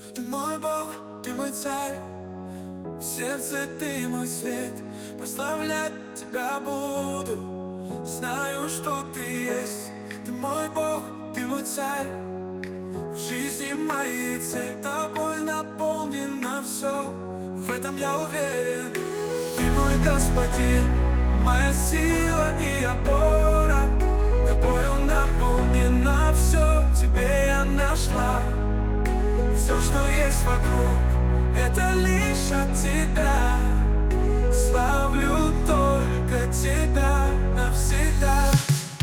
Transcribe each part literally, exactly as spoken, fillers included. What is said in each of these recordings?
Ты мой Бог, ты мой царь, в сердце ты мой свет. Прославлять тебя буду, знаю, что ты есть. Ты мой Бог, ты мой царь, в жизни моей цель. Тобой наполнено все, в этом я уверен. Ты мой Господин, моя сила и опора. Тобою наполнено все, тебе я нашла. Все, что есть вокруг, это лишь от тебя. Славлю только тебя навсегда.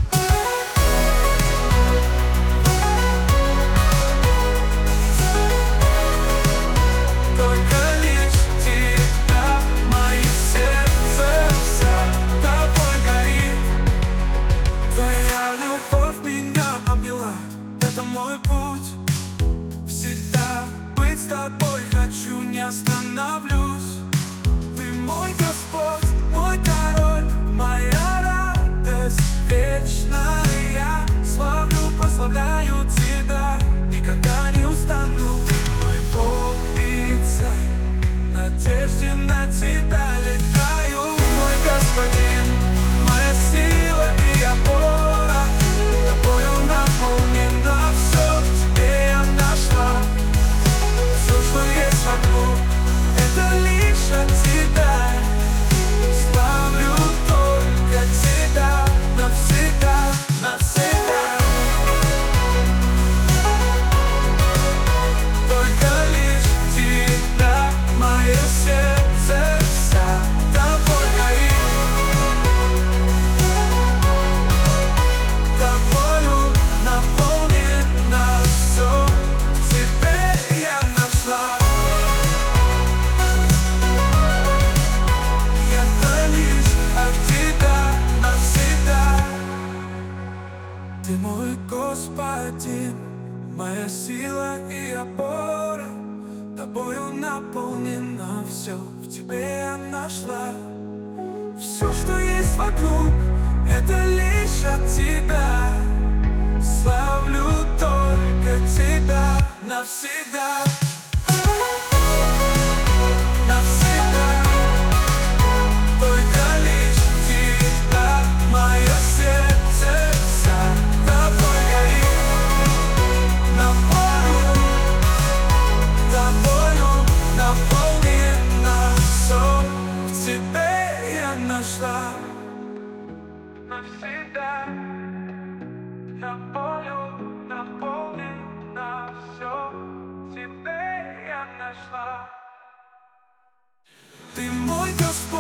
Только лишь тебя, мое сердце вся тобой горит. Твоя любовь меня обняла, это мой путь. Всегда быть с тобой хочу, не остановлюсь. Ты мой Господь, мой король, моя радость вечная. Славлю, прославляю тебя, никогда не устану. Мой Бог и Царь, надежде на тебя летаю. Мой Господин, моя сила и опора. Тобою наполнено все, тебе я нашла. Все, что есть вокруг, это лишь от тебя. Славлю только тебя навсегда, навсегда. Только лишь тебя, мое сердце вся тобой горит. Тобою наполнено все, теперь я нашла. Это лишь от тебя навсегда. Ты мой Господин, моя сила и опора. Тобою наполнено все, в тебе я нашла. Все, что есть вокруг, это лишь от тебя. Славлю только тебя навсегда. Навсегда. Только лишь тебя, мое сердце вся тобой горит. Тобою, тобою наполнено все, в тебе я нашла. Навсегда. Тобою наполнено все, в тебе я нашла. Ты мой Господь.